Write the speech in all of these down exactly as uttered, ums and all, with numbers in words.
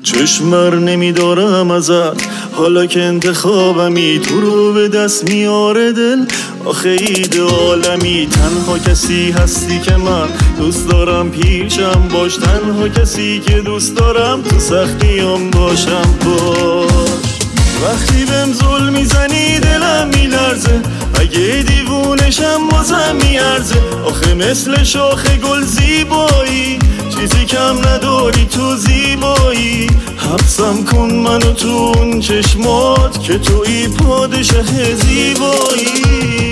چشمر نمیدارم ازت حالا که انتخابمی، تو رو به دست میاره دل آخه ایده عالمی. تنها کسی هستی که من دوست دارم پیشم باش، تنها کسی که دوست دارم تو سختیام باشم باش. وقتی بهم زل میزنی دلم میلرزه، اگه دیوونشم بازم میارزه. آخه مثل شاخ گل زیبایی، چیزی کم نداری تو زیبایی. حبسم کن منو تو اون چشمات که توی پادشه زیبایی.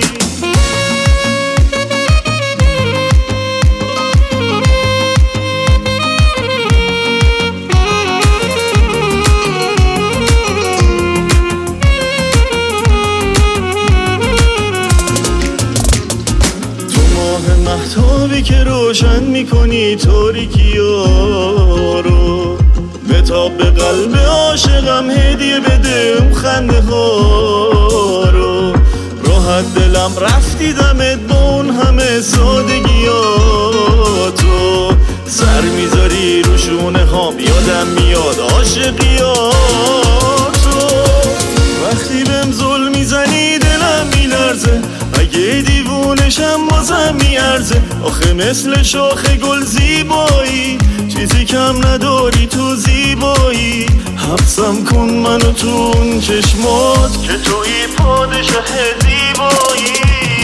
مهتابی که روشن میکنی تاریکی‌ها رو، بتاب به قلب عاشقم هدیه بده اون خنده ها رو. راحت دلم رفتی دمت با اون همه سادگیاتو، سر میذاری رو شونه هام یادم میاد عاشقیاتو. وقتی بهم زل میزنی دلم میلرزه، اگه دیوونشم بازم میارزه. آخه مثل شاخ گل زیبایی، چیزی کم نداری تو زیبایی. حبسم کن منو تو اون چشمات که توی پادشه زیبایی.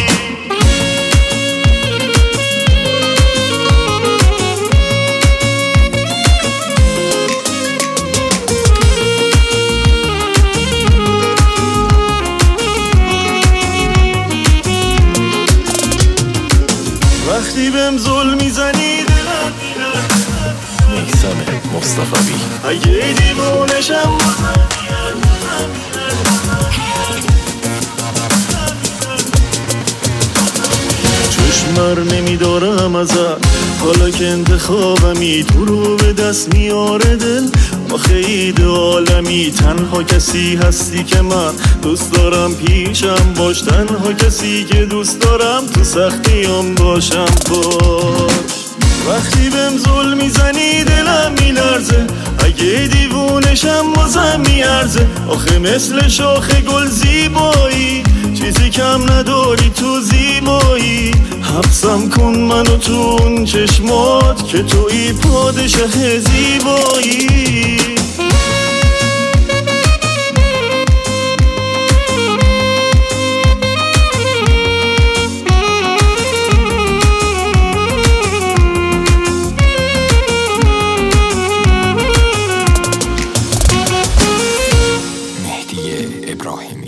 وقتی بهم زل میزنی دلم نیسان مصطفی اگه دیوونشم چشمر نمیدارم ازت حالا که انتخابمی، تو رو به دست میاره دل آخه ایده عالمی. تنها کسی هستی که من دوست دارم پیشم باش، تنها کسی که دوست دارم تو سختیام باشم باش. وقتی بهم زل میزنی دلم میلرزه، اگه دیوونشم بازم میارزه. آخه مثل شاخ گل زیبایی، چیزی کم نداری تو زیبایی. حبسم کن منو تو اون چشمات که توی پادشه زیبایی. مهدی ابراهیمی.